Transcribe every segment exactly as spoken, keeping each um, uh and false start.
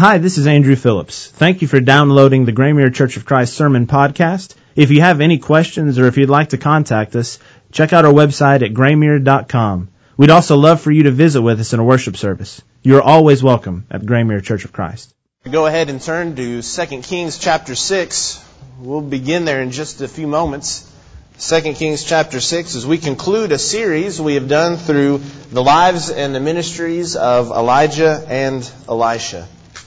Hi, this is Andrew Phillips. Thank you for downloading the Graymere Church of Christ Sermon Podcast. If you have any questions or if you'd like to contact us, check out our website at graymere dot com. We'd also love for you to visit with us in a worship service. You are always welcome at Graymere Church of Christ. Go ahead and turn to Second Kings chapter six. We'll begin there in just a few moments. Second Kings chapter six, as we conclude a series we have done through the lives and the ministries of Elijah and Elisha.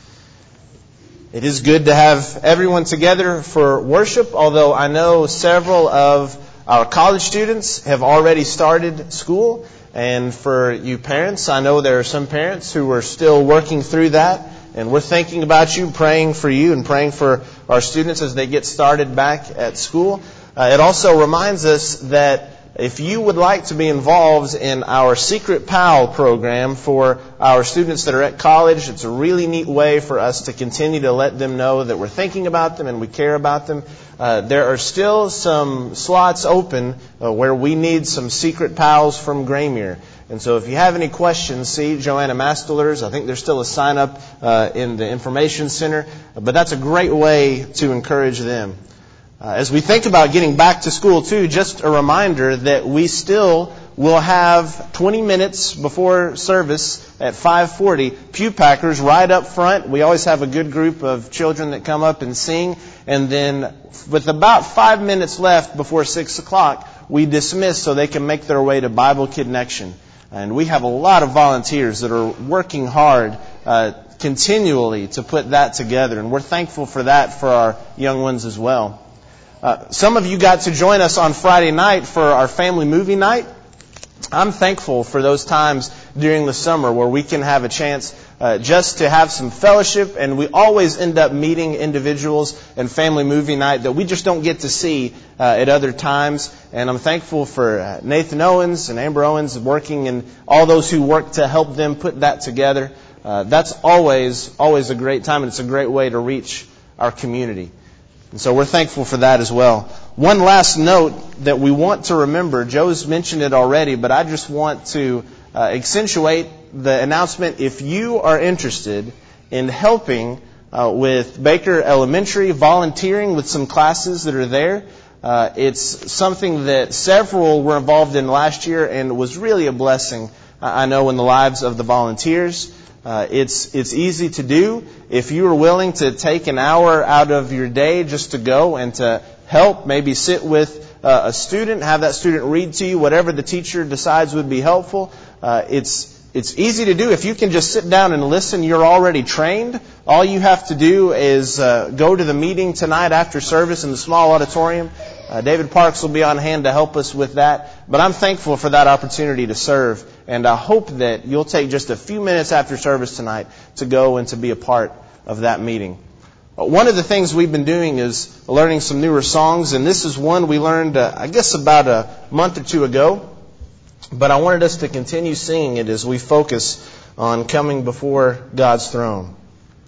It is good to have everyone together for worship, although I know several of our college students have already started school. And for you parents, I know there are some parents who are still working through that. And we're thinking about you, praying for you, and praying for our students as they get started back at school. Uh, it also reminds us that if you would like to be involved in our Secret Pal program for our students that are at college, it's a really neat way for us to continue to let them know that we're thinking about them and we care about them. Uh, there are still some slots open uh, where we need some Secret Pals from Graymere. And so if you have any questions, see Joanna Mastelers. I think there's still a sign up uh, in the information center. But that's a great way to encourage them. Uh, as we think about getting back to school, too, just a reminder that we still will have twenty minutes before service at five forty pew packers right up front. We always have a good group of children that come up and sing. And then with about five minutes left before six o'clock, we dismiss so they can make their way to Bible Connection. And we have a lot of volunteers that are working hard uh, continually to put that together. And we're thankful for that for our young ones as well. Uh, some of you got to join us on Friday night for our family movie night. I'm thankful for those times during the summer where we can have a chance uh, just to have some fellowship, and we always end up meeting individuals in family movie night that we just don't get to see uh, at other times. And I'm thankful for uh, Nathan Owens and Amber Owens working, and all those who work to help them put that together. Uh, that's always, always a great time, and it's a great way to reach our community. And so we're thankful for that as well. One last note that we want to remember, Joe's mentioned it already, but I just want to uh, accentuate the announcement. If you are interested in helping uh, with Baker Elementary, volunteering with some classes that are there, uh, it's something that several were involved in last year and was really a blessing, I know, in the lives of the volunteers. Uh, it's it's easy to do. If you are willing to take an hour out of your day just to go and to help, maybe sit with uh, a student, have that student read to you, whatever the teacher decides would be helpful. Uh, it's it's easy to do. If you can just sit down and listen, you're already trained. All you have to do is uh, go to the meeting tonight after service in the small auditorium. Uh, David Parks will be on hand to help us with that. But I'm thankful for that opportunity to serve. And I hope that you'll take just a few minutes after service tonight to go and to be a part of that meeting. One of the things we've been doing is learning some newer songs. And this is one we learned, uh, I guess, about a month or two ago. But I wanted us to continue singing it as we focus on coming before God's throne.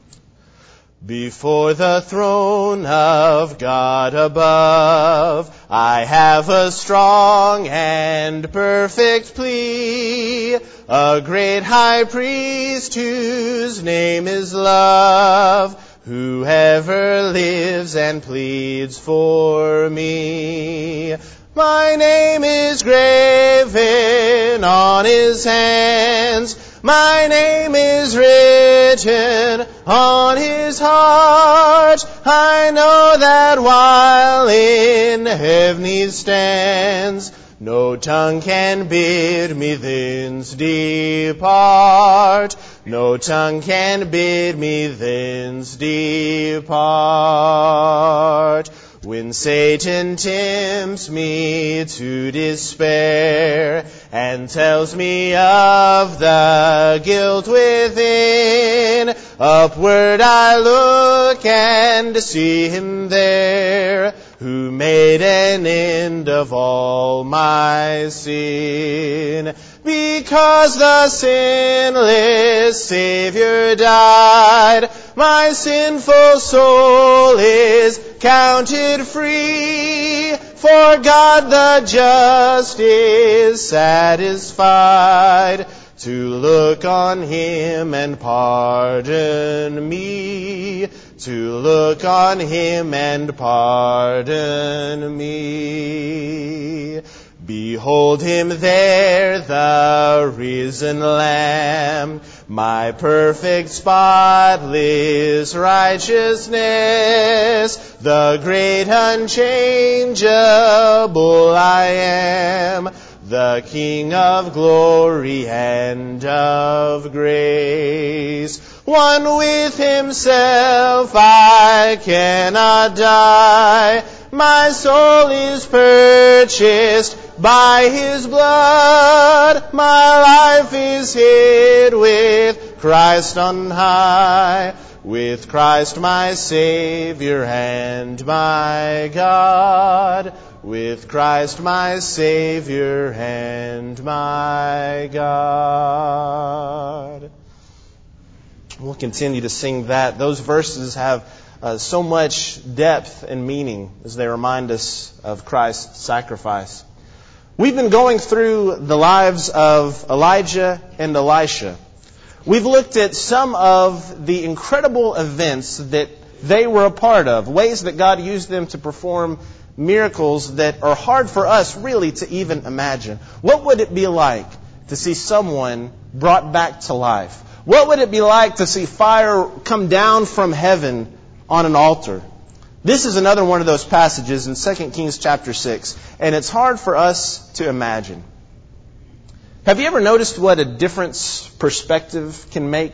Before the throne of God above, I have a strong and perfect plea, a great high priest whose name is love, who ever lives and pleads for me. My name is graven on his hands, my name is written on his heart. I know that while in heaven he stands, no tongue can bid me thence depart. No tongue can bid me thence depart. When Satan tempts me to despair and tells me of the guilt within, upward I look and see him there, who made an end of all my sin. Because the sinless Savior died, my sinful soul is counted free. For God the just is satisfied to look on him and pardon me, to look on him and pardon me. Behold him there, the risen Lamb, my perfect spotless righteousness, the great unchangeable I am, the King of glory and of grace. One with himself I cannot die, my soul is purchased by his blood, my life is hid with Christ on high, with Christ my Savior and my God, with Christ my Savior and my God. We'll continue to sing that. Those verses have uh, so much depth and meaning as they remind us of Christ's sacrifice. We've been going through the lives of Elijah and Elisha. We've looked at some of the incredible events that they were a part of, ways that God used them to perform miracles that are hard for us really to even imagine. What would it be like to see someone brought back to life? What would it be like to see fire come down from heaven on an altar? This is another one of those passages in Second Kings chapter six, and it's hard for us to imagine. Have you ever noticed what a difference perspective can make?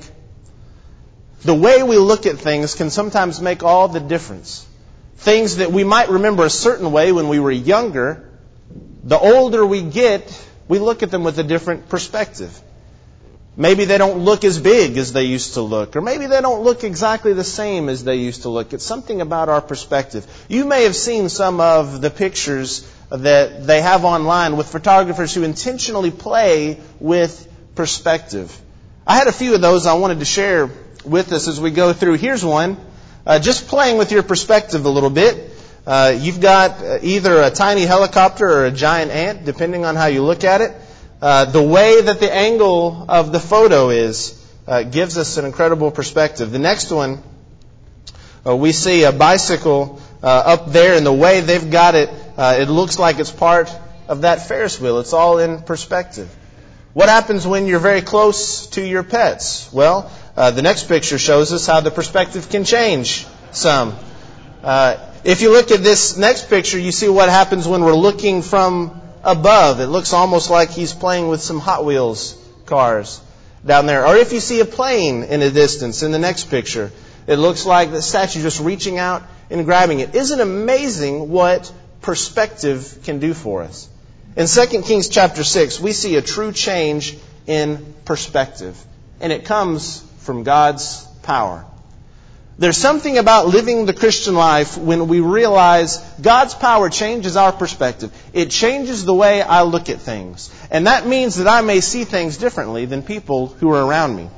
The way we look at things can sometimes make all the difference. Things that we might remember a certain way when we were younger, the older we get, we look at them with a different perspective. Maybe they don't look as big as they used to look, or maybe they don't look exactly the same as they used to look. It's something about our perspective. You may have seen some of the pictures that they have online with photographers who intentionally play with perspective. I had a few of those I wanted to share with us as we go through. Here's one, uh, just playing with your perspective a little bit. Uh, you've got either a tiny helicopter or a giant ant, depending on how you look at it. Uh, the way that the angle of the photo is uh, gives us an incredible perspective. The next one, uh, we see a bicycle uh, up there, and the way they've got it, uh, it looks like it's part of that Ferris wheel. It's all in perspective. What happens when you're very close to your pets? Well, uh, the next picture shows us how the perspective can change some. Uh, if you look at this next picture, you see what happens when we're looking from above. It looks almost like he's playing with some Hot Wheels cars down there. Or if you see a plane in the distance in the next picture, it looks like the statue just reaching out and grabbing it. Isn't it amazing what perspective can do for us? In Second Kings chapter six, we see a true change in perspective. And it comes from God's power. There's something about living the Christian life when we realize God's power changes our perspective. It changes the way I look at things. And that means that I may see things differently than people who are around me.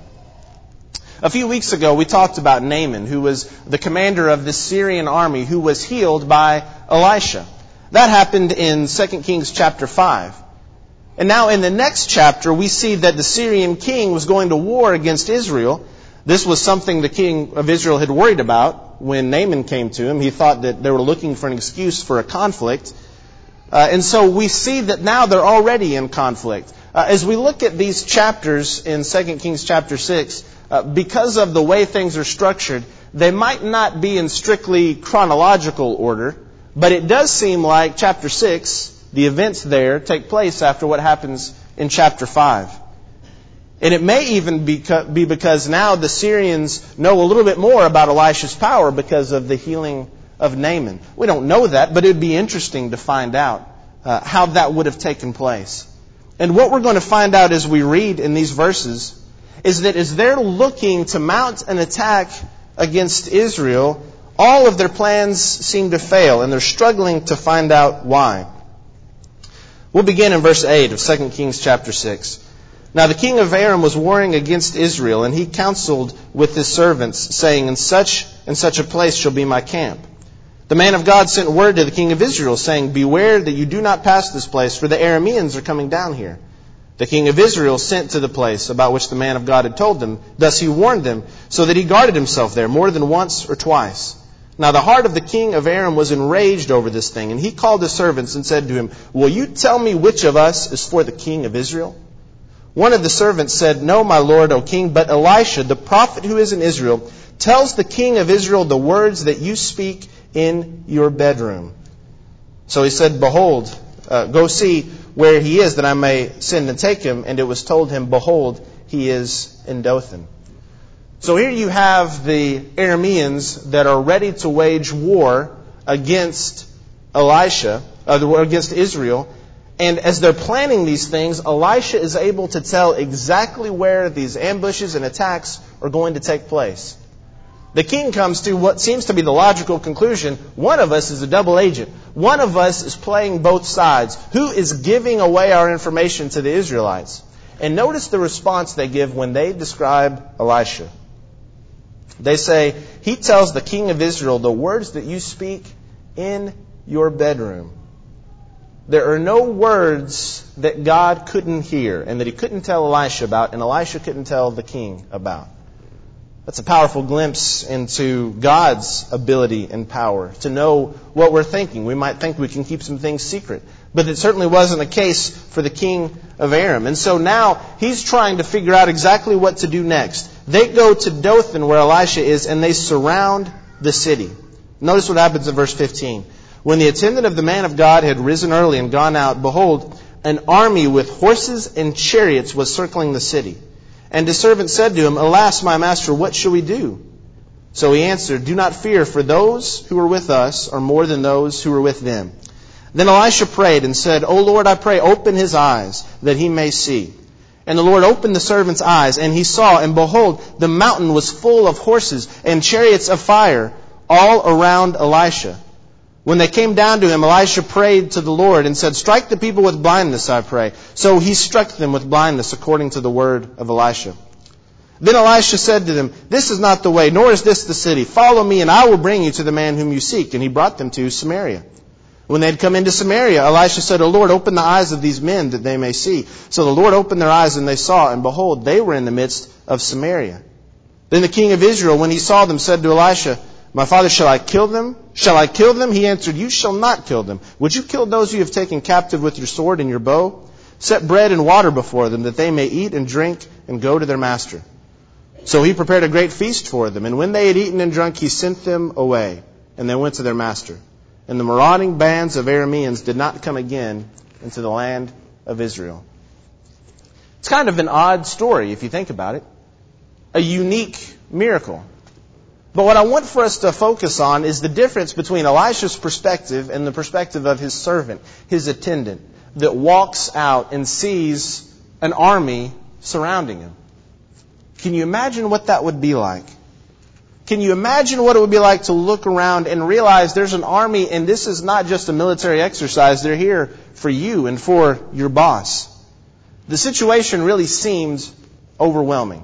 A few weeks ago, we talked about Naaman, who was the commander of the Syrian army, who was healed by Elisha. That happened in Second Kings chapter five. And now in the next chapter, we see that the Syrian king was going to war against Israel. This was something the king of Israel had worried about when Naaman came to him. He thought that they were looking for an excuse for a conflict. Uh, and so we see that now they're already in conflict. Uh, as we look at these chapters in Second Kings chapter six, uh, because of the way things are structured, they might not be in strictly chronological order, but it does seem like chapter six, the events there, take place after what happens in chapter five. And it may even be because now the Syrians know a little bit more about Elisha's power because of the healing of Naaman. We don't know that, but it would be interesting to find out uh, how that would have taken place. And what we're going to find out as we read in these verses is that as they're looking to mount an attack against Israel, all of their plans seem to fail, and they're struggling to find out why. We'll begin in verse eight of Second Kings chapter six. Now the king of Aram was warring against Israel, and he counseled with his servants, saying, In such and such a place shall be my camp. The man of God sent word to the king of Israel, saying, Beware that you do not pass this place, for the Arameans are coming down here. The king of Israel sent to the place about which the man of God had told them. Thus he warned them, so that he guarded himself there more than once or twice. Now the heart of the king of Aram was enraged over this thing, and he called his servants and said to him, "Will you tell me which of us is for the king of Israel?" One of the servants said, "No, my lord, O king, but Elisha, the prophet who is in Israel, tells the king of Israel the words that you speak in your bedroom." So he said, "Behold, uh, go see where he is, that I may send and take him." And it was told him, "Behold, he is in Dothan." So here you have the Arameans that are ready to wage war against Elisha, uh, against Israel. And as they're planning these things, Elisha is able to tell exactly where these ambushes and attacks are going to take place. The king comes to what seems to be the logical conclusion: one of us is a double agent. One of us is playing both sides. Who is giving away our information to the Israelites? And notice the response they give when they describe Elisha. They say, "He tells the king of Israel the words that you speak in your bedroom." There are no words that God couldn't hear and that he couldn't tell Elisha about, and Elisha couldn't tell the king about. That's a powerful glimpse into God's ability and power to know what we're thinking. We might think we can keep some things secret, but it certainly wasn't the case for the king of Aram. And so now he's trying to figure out exactly what to do next. They go to Dothan, where Elisha is, and they surround the city. Notice what happens in verse fifteen. When the attendant of the man of God had risen early and gone out, behold, an army with horses and chariots was circling the city. And his servant said to him, "Alas, my master, what shall we do?" So he answered, "Do not fear, for those who are with us are more than those who are with them." Then Elisha prayed and said, "O Lord, I pray, open his eyes, that he may see." And the Lord opened the servant's eyes, and he saw, and behold, the mountain was full of horses and chariots of fire all around Elisha. When they came down to him, Elisha prayed to the Lord and said, "Strike the people with blindness, I pray." So he struck them with blindness according to the word of Elisha. Then Elisha said to them, "This is not the way, nor is this the city. Follow me, and I will bring you to the man whom you seek." And he brought them to Samaria. When they had come into Samaria, Elisha said, "O Lord, open the eyes of these men that they may see." So the Lord opened their eyes, and they saw, and behold, they were in the midst of Samaria. Then the king of Israel, when he saw them, said to Elisha, "My father, shall I kill them? Shall I kill them?" He answered, "You shall not kill them. Would you kill those you have taken captive with your sword and your bow? Set bread and water before them, that they may eat and drink and go to their master." So he prepared a great feast for them, and when they had eaten and drunk, he sent them away, and they went to their master. And the marauding bands of Arameans did not come again into the land of Israel. It's kind of an odd story if you think about it. A unique miracle. But what I want for us to focus on is the difference between Elisha's perspective and the perspective of his servant, his attendant, that walks out and sees an army surrounding him. Can you imagine what that would be like? Can you imagine what it would be like to look around and realize there's an army, and this is not just a military exercise. They're here for you and for your boss. The situation really seemed overwhelming.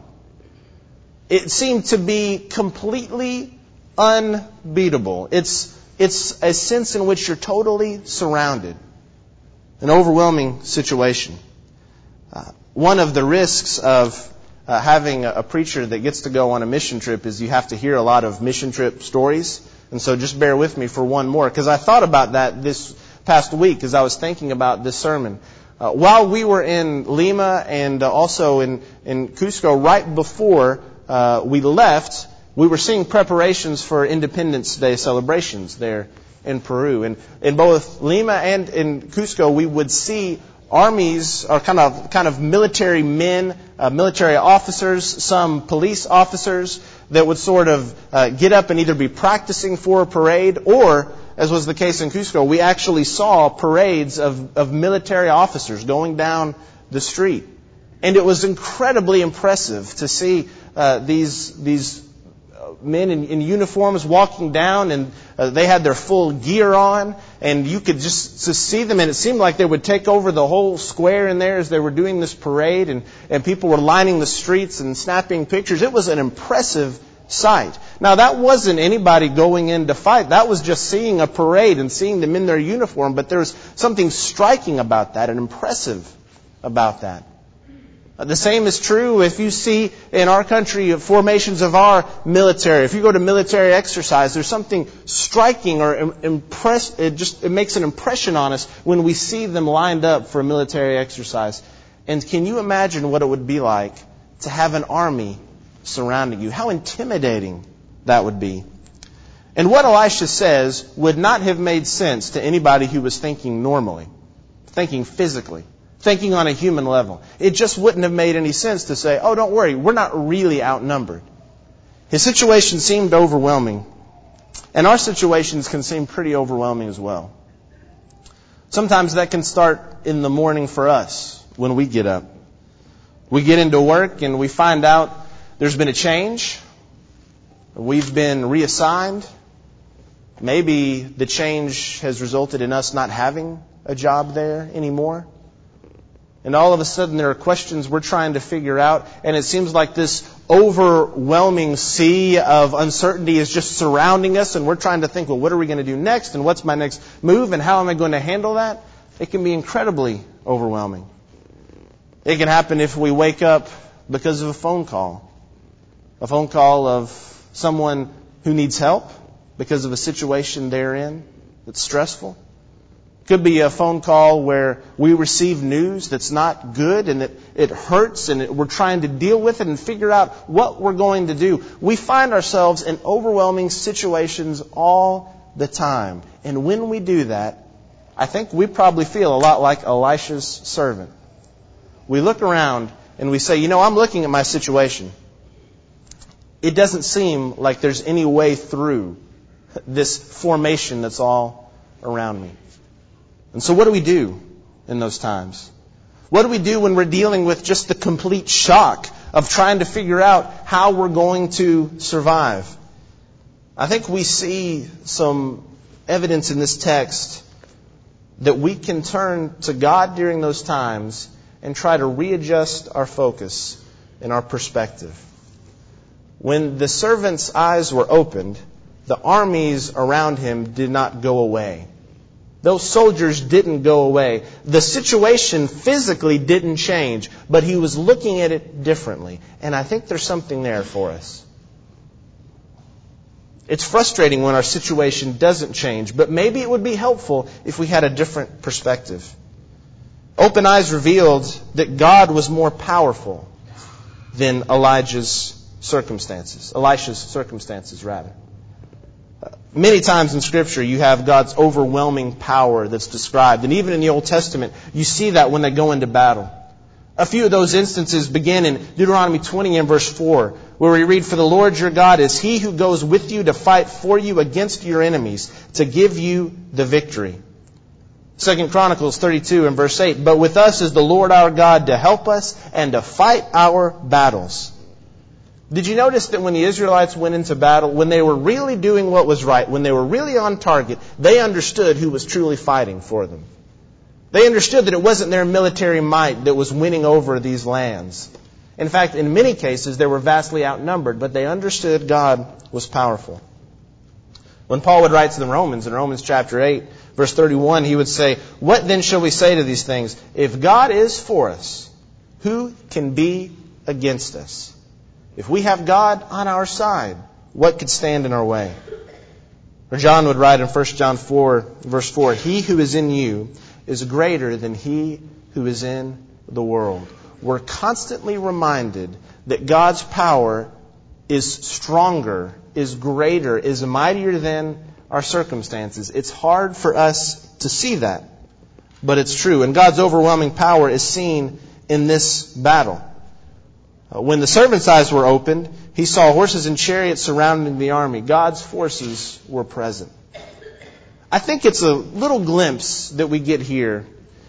It seemed to be completely unbeatable. It's, it's a sense in which you're totally surrounded. An overwhelming situation. Uh, one of the risks of uh, having a, a preacher that gets to go on a mission trip is you have to hear a lot of mission trip stories. And so just bear with me for one more, because I thought about that this past week as I was thinking about this sermon. Uh, while we were in Lima and uh, also in, in Cusco, right before Uh, we left, we were seeing preparations for Independence Day celebrations there in Peru. And in both Lima and in Cusco, we would see armies, or kind of kind of military men, uh, military officers, some police officers that would sort of uh, get up and either be practicing for a parade, or, as was the case in Cusco, we actually saw parades of, of military officers going down the street. And it was incredibly impressive to see uh, these these men in, in uniforms walking down, and uh, they had their full gear on, and you could just to see them, and it seemed like they would take over the whole square in there as they were doing this parade, and, and people were lining the streets and snapping pictures. It was an impressive sight. Now, that wasn't anybody going in to fight. That was just seeing a parade and seeing them in their uniform, but there was something striking about that and impressive about that. The same is true if you see in our country formations of our military. If you go to military exercise, there's something striking or impress. It just it makes an impression on us when we see them lined up for a military exercise. And can you imagine what it would be like to have an army surrounding you? How intimidating that would be. And what Elisha says would not have made sense to anybody who was thinking normally, thinking physically, thinking on a human level. It just wouldn't have made any sense to say, oh, don't worry, we're not really outnumbered. His situation seemed overwhelming. And our situations can seem pretty overwhelming as well. Sometimes that can start in the morning for us when we get up. We get into work and we find out there's been a change. We've been reassigned. Maybe the change has resulted in us not having a job there anymore. And all of a sudden there are questions we're trying to figure out, and it seems like this overwhelming sea of uncertainty is just surrounding us, and we're trying to think, well, what are we going to do next, and what's my next move, and how am I going to handle that? It can be incredibly overwhelming. It can happen if we wake up because of a phone call. A phone call of someone who needs help because of a situation they're in that's stressful. Could be a phone call where we receive news that's not good and it, it hurts and it, we're trying to deal with it and figure out what we're going to do. We find ourselves in overwhelming situations all the time. And when we do that, I think we probably feel a lot like Elisha's servant. We look around and we say, you know, I'm looking at my situation. It doesn't seem like there's any way through this formation that's all around me. And so what do we do in those times? What do we do when we're dealing with just the complete shock of trying to figure out how we're going to survive? I think we see some evidence in this text that we can turn to God during those times and try to readjust our focus and our perspective. When the servant's eyes were opened, the armies around him did not go away. Those soldiers didn't go away. The situation physically didn't change, but he was looking at it differently. And I think there's something there for us. It's frustrating when our situation doesn't change, but maybe it would be helpful if we had a different perspective. Open eyes revealed that God was more powerful than Elijah's circumstances, Elisha's circumstances, rather. Many times in Scripture, you have God's overwhelming power that's described. And even in the Old Testament, you see that when they go into battle. A few of those instances begin in Deuteronomy twenty and verse four, where we read, "For the Lord your God is He who goes with you to fight for you against your enemies, to give you the victory." Second Chronicles thirty-two and verse eight, "But with us is the Lord our God to help us and to fight our battles." Did you notice that when the Israelites went into battle, when they were really doing what was right, when they were really on target, they understood who was truly fighting for them? They understood that it wasn't their military might that was winning over these lands. In fact, in many cases, they were vastly outnumbered, but they understood God was powerful. When Paul would write to the Romans, in Romans chapter eight, verse thirty-one, he would say, "What then shall we say to these things? If God is for us, who can be against us? If we have God on our side, what could stand in our way?" Or John would write in First John four, verse four, "He who is in you is greater than he who is in the world." We're constantly reminded that God's power is stronger, is greater, is mightier than our circumstances. It's hard for us to see that, but it's true. And God's overwhelming power is seen in this battle. When the servant's eyes were opened, he saw horses and chariots surrounding the army. God's forces were present. I think it's a little glimpse that we get here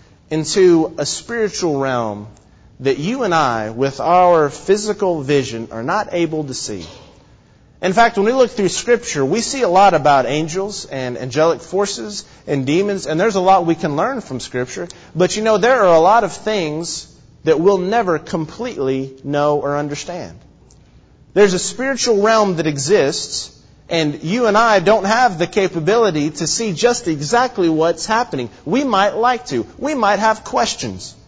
into a spiritual realm that you and I, with our physical vision, are not able to see. In fact, when we look through Scripture, we see a lot about angels and angelic forces and demons, and there's a lot we can learn from Scripture. But you know, there are a lot of things that we'll never completely know or understand. There's a spiritual realm that exists, and you and I don't have the capability to see just exactly what's happening. We might like to. We might have questions.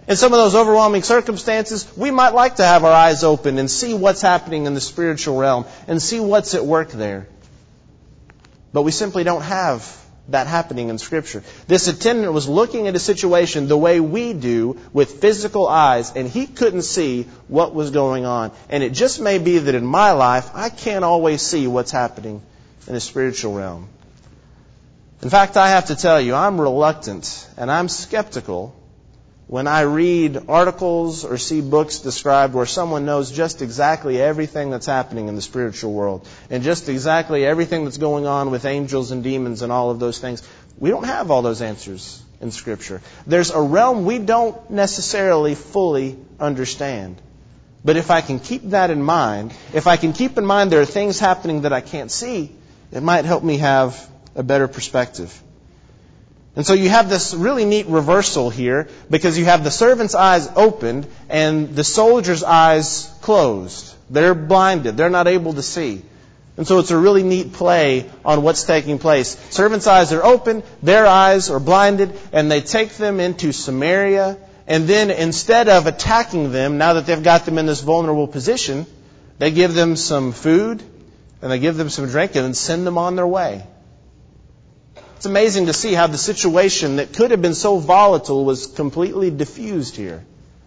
In some of those overwhelming circumstances, we might like to have our eyes open and see what's happening in the spiritual realm and see what's at work there. But we simply don't have that happening in Scripture. This attendant was looking at a situation the way we do with physical eyes, and he couldn't see what was going on. And it just may be that in my life, I can't always see what's happening in the spiritual realm. In fact, I have to tell you, I'm reluctant and I'm skeptical when I read articles or see books described where someone knows just exactly everything that's happening in the spiritual world and just exactly everything that's going on with angels and demons and all of those things. We don't have all those answers in Scripture. There's a realm we don't necessarily fully understand. But if I can keep that in mind, if I can keep in mind there are things happening that I can't see, it might help me have a better perspective. And so you have this really neat reversal here because you have the servant's eyes opened and the soldier's eyes closed. They're blinded. They're not able to see. And so it's a really neat play on what's taking place. Servant's eyes are open, their eyes are blinded, and they take them into Samaria. And then instead of attacking them, now that they've got them in this vulnerable position, they give them some food and they give them some drink and then send them on their way. It's amazing to see how the situation that could have been so volatile was completely diffused here.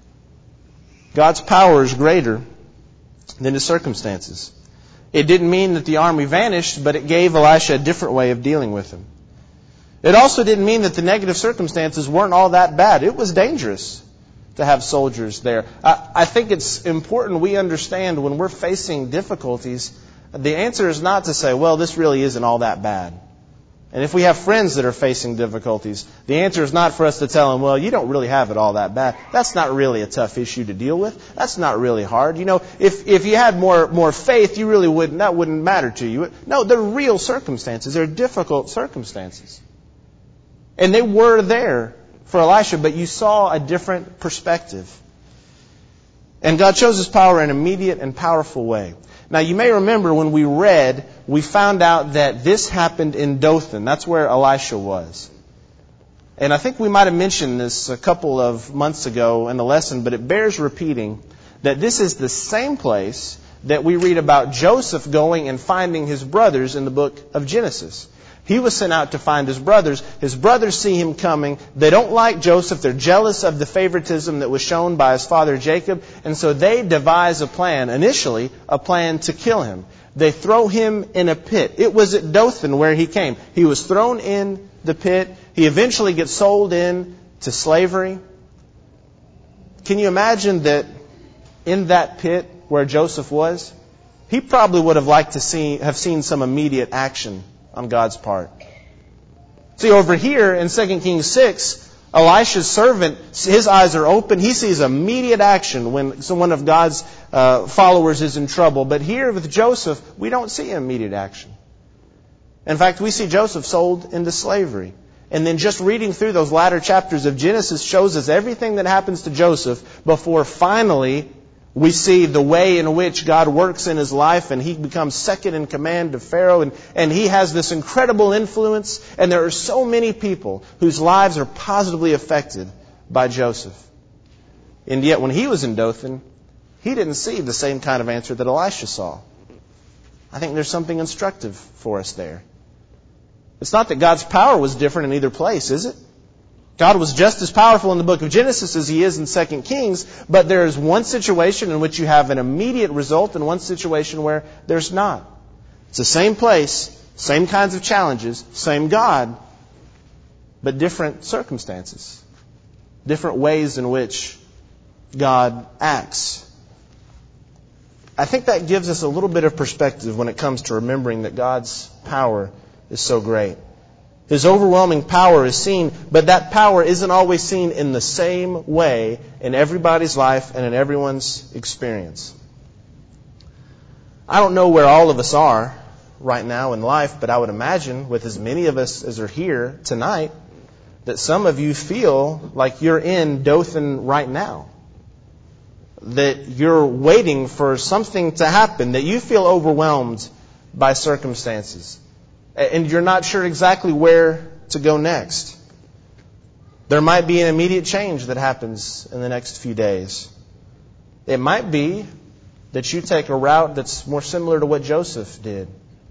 God's power is greater than his circumstances. It didn't mean that the army vanished, but it gave Elisha a different way of dealing with them. It also didn't mean that the negative circumstances weren't all that bad. It was dangerous to have soldiers there. I, I think it's important we understand when we're facing difficulties, the answer is not to say, well, this really isn't all that bad. And if we have friends that are facing difficulties, the answer is not for us to tell them, well, you don't really have it all that bad. That's not really a tough issue to deal with. That's not really hard. You know, if, if you had more, more faith, you really wouldn't, that wouldn't matter to you. No, they're real circumstances. They're difficult circumstances. And they were there for Elisha, but you saw a different perspective. And God shows his power in an immediate and powerful way. Now, you may remember when we read, we found out that this happened in Dothan. That's where Elisha was. And I think we might have mentioned this a couple of months ago in the lesson, but it bears repeating that this is the same place that we read about Joseph going and finding his brothers in the book of Genesis. He was sent out to find his brothers. His brothers see him coming. They don't like Joseph. They're jealous of the favoritism that was shown by his father Jacob. And so they devise a plan, initially a plan to kill him. They throw him in a pit. It was at Dothan where he came. He was thrown in the pit. He eventually gets sold in to slavery. Can you imagine that in that pit where Joseph was, he probably would have liked to see, have seen some immediate action on God's part. See, over here in Second Kings six, Elisha's servant, his eyes are open. He sees immediate action when one of God's uh, followers is in trouble. But here with Joseph, we don't see immediate action. In fact, we see Joseph sold into slavery. And then just reading through those latter chapters of Genesis shows us everything that happens to Joseph before finally we see the way in which God works in his life, and he becomes second in command of Pharaoh, and, and he has this incredible influence, and there are so many people whose lives are positively affected by Joseph. And yet when he was in Dothan, he didn't see the same kind of answer that Elisha saw. I think there's something instructive for us there. It's not that God's power was different in either place, is it? God was just as powerful in the book of Genesis as he is in Second Kings, but there is one situation in which you have an immediate result and one situation where there's not. It's the same place, same kinds of challenges, same God, but different circumstances, different ways in which God acts. I think that gives us a little bit of perspective when it comes to remembering that God's power is so great. His overwhelming power is seen, but that power isn't always seen in the same way in everybody's life and in everyone's experience. I don't know where all of us are right now in life, but I would imagine with as many of us as are here tonight, that some of you feel like you're in Dothan right now. That you're waiting for something to happen, that you feel overwhelmed by circumstances. And you're not sure exactly where to go next. There might be an immediate change that happens in the next few days. It might be that you take a route that's more similar to what Joseph did.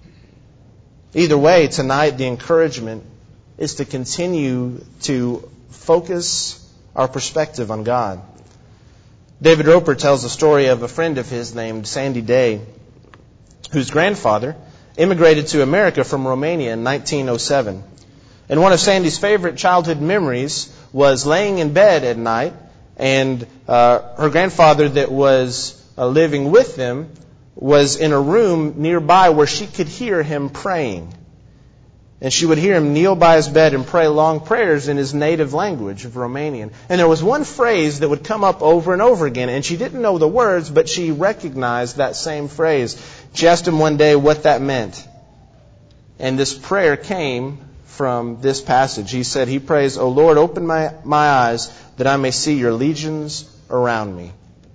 Either way, tonight the encouragement is to continue to focus our perspective on God. David Roper tells the story of a friend of his named Sandy Day, whose grandfather immigrated to America from Romania in nineteen oh seven. And one of Sandy's favorite childhood memories was laying in bed at night, and uh, her grandfather that was uh, living with them was in a room nearby where she could hear him praying. And she would hear him kneel by his bed and pray long prayers in his native language of Romanian. And there was one phrase that would come up over and over again, and she didn't know the words, but she recognized that same phrase. She asked him one day what that meant. And this prayer came from this passage. He said, he prays, "O Lord, open my, my eyes that I may see your legions around me."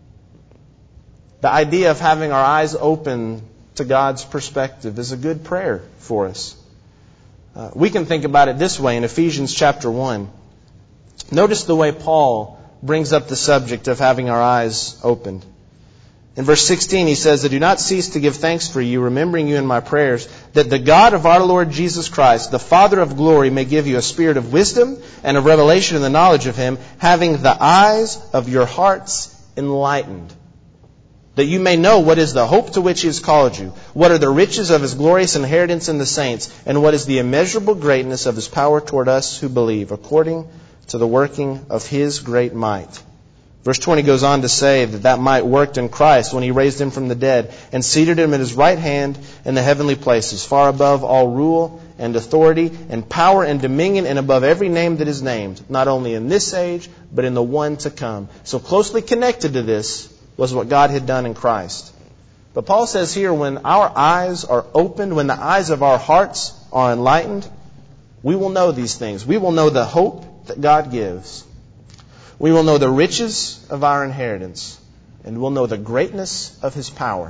The idea of having our eyes open to God's perspective is a good prayer for us. Uh, we can think about it this way in Ephesians chapter one. Notice the way Paul brings up the subject of having our eyes opened. In verse sixteen, he says, "I do not cease to give thanks for you, remembering you in my prayers, that the God of our Lord Jesus Christ, the Father of glory, may give you a spirit of wisdom and of revelation in the knowledge of Him, having the eyes of your hearts enlightened, that you may know what is the hope to which He has called you, what are the riches of His glorious inheritance in the saints, and what is the immeasurable greatness of His power toward us who believe, according to the working of His great might." Verse twenty goes on to say that that might worked in Christ when He raised Him from the dead and seated Him at His right hand in the heavenly places, far above all rule and authority and power and dominion, and above every name that is named, not only in this age, but in the one to come. So closely connected to this was what God had done in Christ. But Paul says here, when our eyes are opened, when the eyes of our hearts are enlightened, we will know these things. We will know the hope that God gives. We will know the riches of our inheritance, and we'll know the greatness of His power.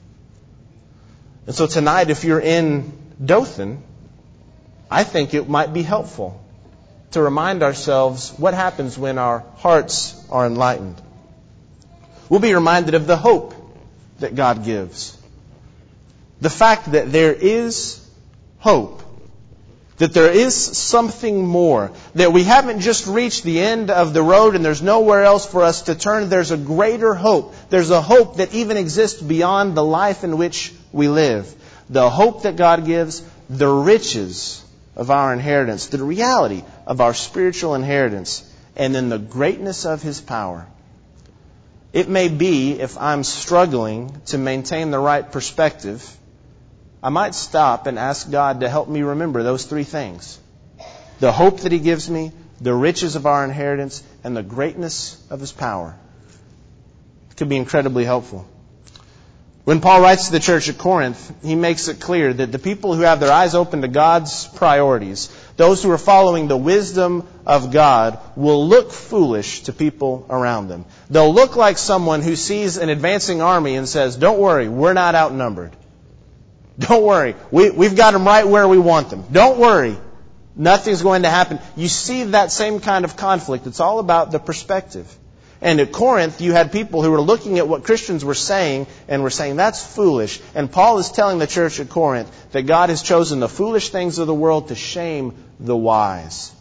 And so tonight, if you're in Dothan, I think it might be helpful to remind ourselves what happens when our hearts are enlightened. We'll be reminded of the hope that God gives. The fact that there is hope. That there is something more. That we haven't just reached the end of the road and there's nowhere else for us to turn. There's a greater hope. There's a hope that even exists beyond the life in which we live. The hope that God gives, the riches of our inheritance, the reality of our spiritual inheritance, and then the greatness of His power. It may be, if I'm struggling to maintain the right perspective, I might stop and ask God to help me remember those three things. The hope that He gives me, the riches of our inheritance, and the greatness of His power. It could be incredibly helpful. When Paul writes to the church at Corinth, he makes it clear that the people who have their eyes open to God's priorities, those who are following the wisdom of God, will look foolish to people around them. They'll look like someone who sees an advancing army and says, "Don't worry, we're not outnumbered. Don't worry, we, we've got them right where we want them. Don't worry, nothing's going to happen." You see that same kind of conflict. It's all about the perspective. And at Corinth, you had people who were looking at what Christians were saying and were saying, "That's foolish." And Paul is telling the church at Corinth that God has chosen the foolish things of the world to shame the wise.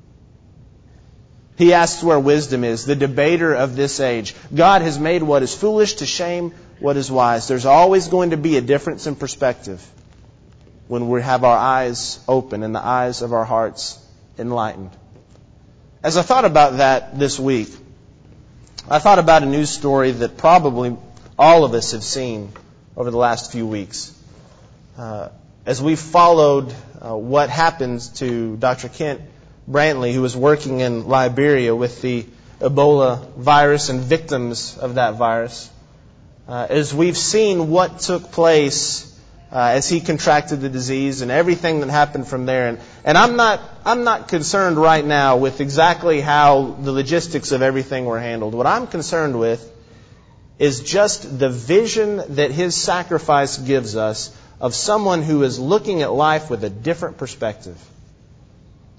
He asks where wisdom is, the debater of this age. God has made what is foolish to shame what is wise. There's always going to be a difference in perspective when we have our eyes open and the eyes of our hearts enlightened. As I thought about that this week, I thought about a news story that probably all of us have seen over the last few weeks. Uh, as we followed uh, what happened to Doctor Kent Brantley, who was working in Liberia with the Ebola virus and victims of that virus, uh, as we've seen what took place uh, as he contracted the disease and everything that happened from there. And, and I'm not I'm not concerned right now with exactly how the logistics of everything were handled. What I'm concerned with is just the vision that his sacrifice gives us of someone who is looking at life with a different perspective.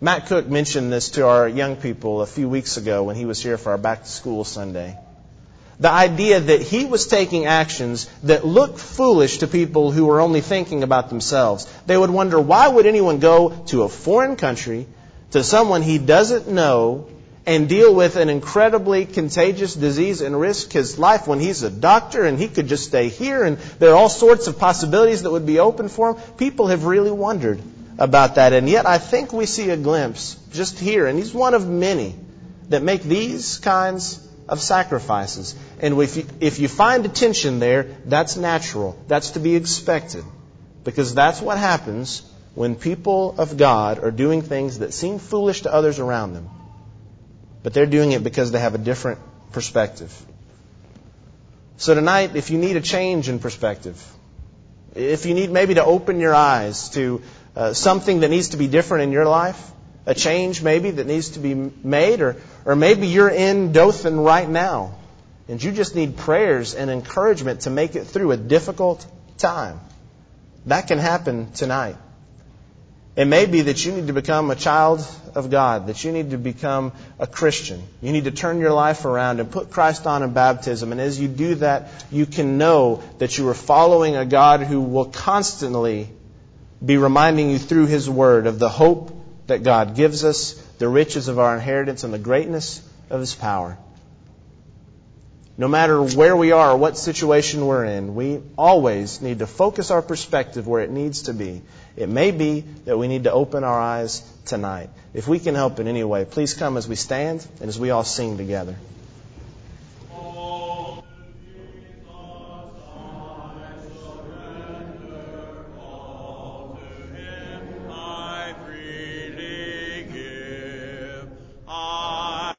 Matt Cook mentioned this to our young people a few weeks ago when he was here for our Back to School Sunday. The idea that he was taking actions that looked foolish to people who were only thinking about themselves. They would wonder, why would anyone go to a foreign country, to someone he doesn't know, and deal with an incredibly contagious disease and risk his life when he's a doctor and he could just stay here and there are all sorts of possibilities that would be open for him? People have really wondered about that. And yet I think we see a glimpse just here, and he's one of many that make these kinds of sacrifices. And if you, if you find a tension there, that's natural. That's to be expected. Because that's what happens when people of God are doing things that seem foolish to others around them. But they're doing it because they have a different perspective. So tonight, if you need a change in perspective, if you need maybe to open your eyes to uh, something that needs to be different in your life, a change maybe that needs to be made, or, or maybe you're in Dothan right now and you just need prayers and encouragement to make it through a difficult time, that can happen tonight. It may be that you need to become a child of God, that you need to become a Christian. You need to turn your life around and put Christ on in baptism. And as you do that, you can know that you are following a God who will constantly be reminding you through His Word of the hope that God gives us, the riches of our inheritance, and the greatness of His power. No matter where we are or what situation we're in, we always need to focus our perspective where it needs to be. It may be that we need to open our eyes tonight. If we can help in any way, please come as we stand and as we all sing together.